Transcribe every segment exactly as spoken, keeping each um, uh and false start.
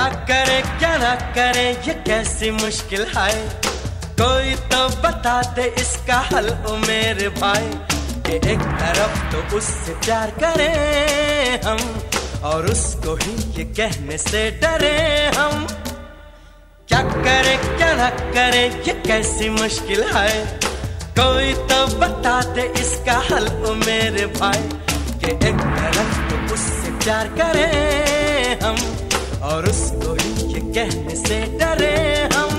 करे क्या ना करे ये कैसी मुश्किल है, कोई तो बता दे इसका हल ओ मेरे भाई। कि एक तरफ तो उससे प्यार करें हम और उसको ही ये कहने से डरे हम। क्या करे क्या ना करे ये कैसी मुश्किल है, कोई तो बता दे इसका हल ओ मेरे भाई। कि एक तरफ तो उससे प्यार करें हम और उसको ही ये कहने से डरे हम।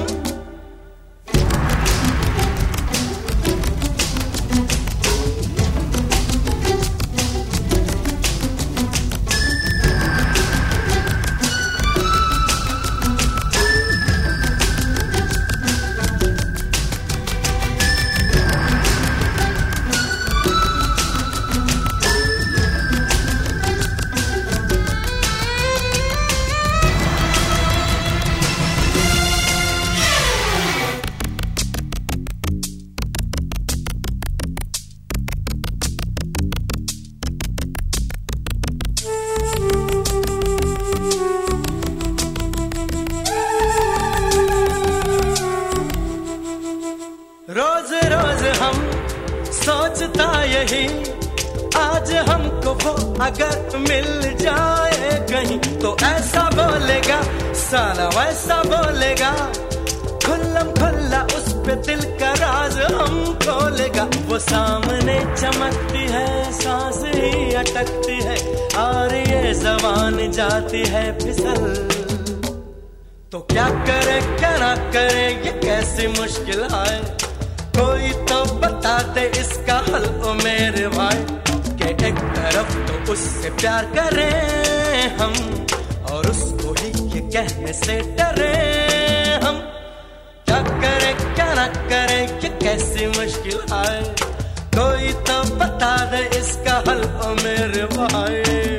रोज रोज हम सोचता यही, आज हमको वो अगर मिल जाए कहीं तो ऐसा बोलेगा साला वैसा बोलेगा, खुल्लम खुल्ला उस पे दिल का राज हम खोलेगा। वो सामने चमकती है सांस ही अटकती है और ये ज़बान जाती है फिसल। तो क्या करे क्या ना करे ये कैसी मुश्किल है, कोई तो बता दे इसका हल ओ मेरे भाई। कि एक तरफ तो उससे प्यार करें हम और उसको ही ये कहने से डरे हम। क्या करे क्या ना करे ये कैसी मुश्किल है, कोई तो बता दे इसका हल ओ मेरे भाई।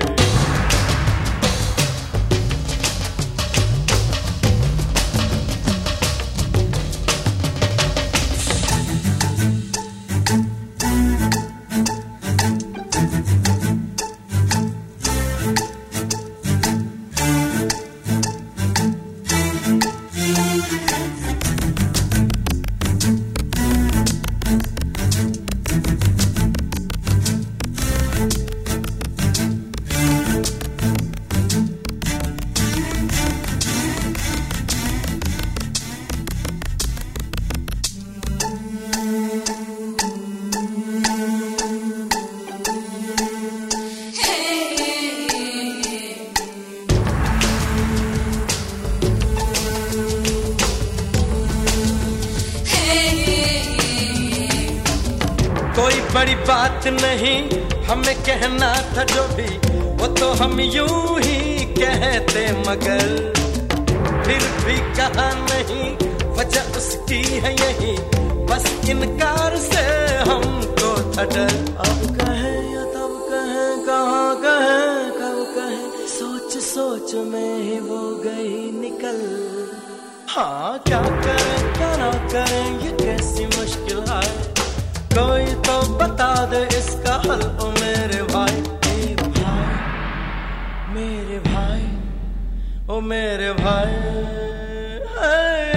कोई बड़ी बात नहीं हमें कहना था जो भी, वो तो हम यूं ही कहते मगर फिर भी कहा नहीं, वजह उसकी है यही, बस इनकार से हमको था डर। अब कहे या तब कहे कहाँ कहे कब कहे, सोच सोच में ही वो गई निकल। हाँ क्या करें क्या ना करें ये कैसी मुश्किल है, कोई तो बता दे इसका हल ओ मेरे भाई। ए भाई मेरे भाई ओ मेरे भाई।